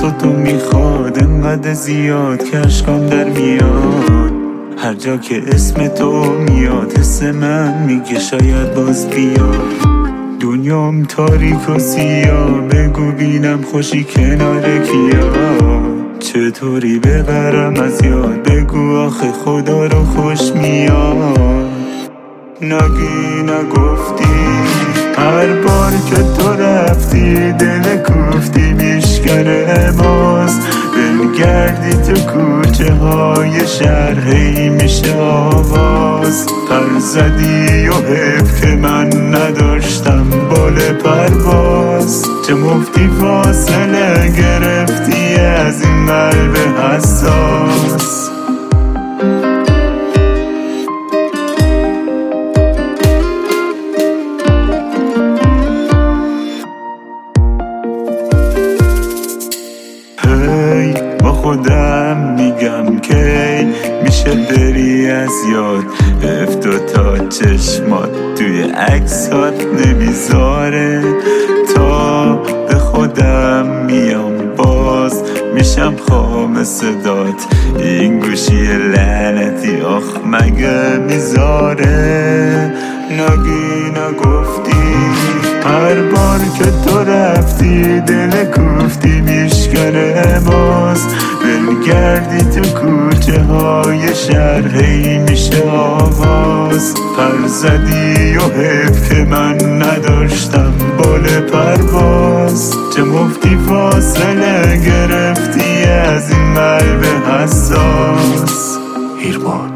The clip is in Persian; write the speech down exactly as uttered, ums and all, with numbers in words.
تو تو میخواد انقدر زیاد که اشکام در میاد. هر جا که اسم تو میاد حس من میگه شاید باز بیاد. دنیام تاریک و سیاه، بگو بینم خوشی کنار کیا. چطوری ببرم از یاد، بگو آخه خدا رو خوش میاد. نگی نگفتی هر بار که تو رفتی دل کوفتی میشکنه باز. بنگردی تو کوچه های شهر هی میشه آواز. پر زدی و حیف که من نداشتم بال پرواز. چه مفتی فاصله گرفتی از این قلب حساس. با خودم میگم که میشه بری از یاد. افت و تا چشمات توی عکسات نمیذاره. تا به خودم میام باز میشم خام صدات. این گوشی لعنتی آخ مگه میذاره. نگی نگفتی هر بار که تو رفتی دل کوفتی میشکنه باز. بنگردی تو کوچه های شهر هی میشه آواز. پر زدی و حیف که من نداشتم بال پرواز. چه مفتی فاصله گرفتی از این قلب حساس. هیرمان